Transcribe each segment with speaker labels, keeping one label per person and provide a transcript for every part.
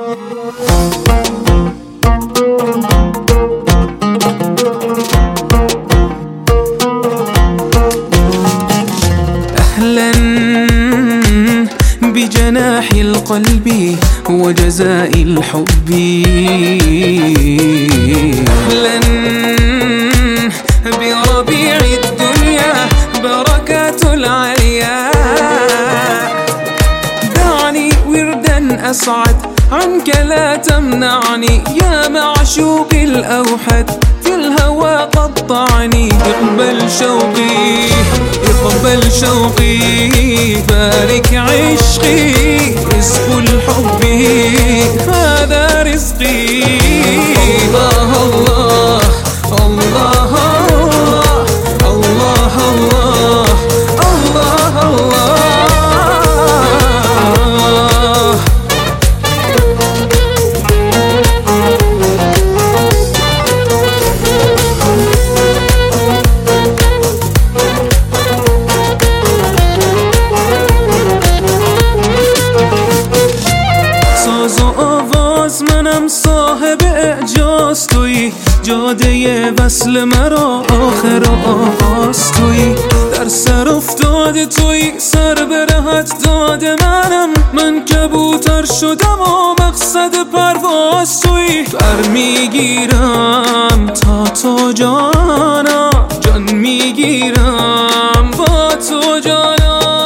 Speaker 1: أهلا بجناح القلب وجزاء الحب، أهلا بربيع الدنيا بركات العليا. دعني وردا أصعد عنك لا تمنعني، يا معشوق الأوحد في الهوى قطعني. اقبل شوقي اقبل شوقي، بارك عشقي، رزق الحب هذا رزقي. الله الله الله الله الله الله الله. ساز و آواز منم صاحب اعجاز تویی، جاده وصل مرا آخر و آغاز تویی. در سر افتاده تویی، سر به رهت داده منم. من کبوتر شدم و مقصد پرواز تویی. پر میگیرم تا تو جانا، جان میگیرم با تو جانا.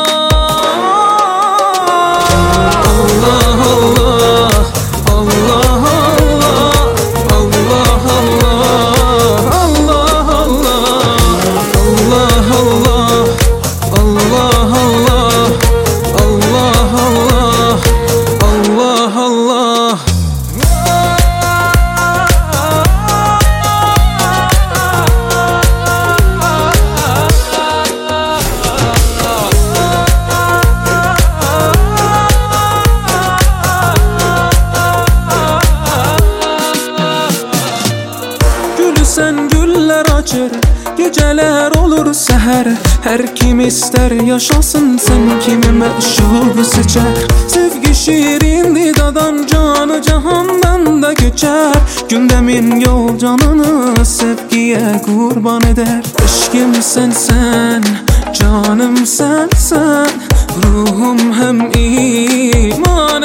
Speaker 1: Sen güller açar, geceler olur seher. Her kim ister yaşasın, sen kimi meşhur seçer. Sevgi şiirindir dadan, canı cahandan da geçer. Gündemin yol canını sevgiye kurban eder. Aşkım sen, canım sen, ruhum hem iman.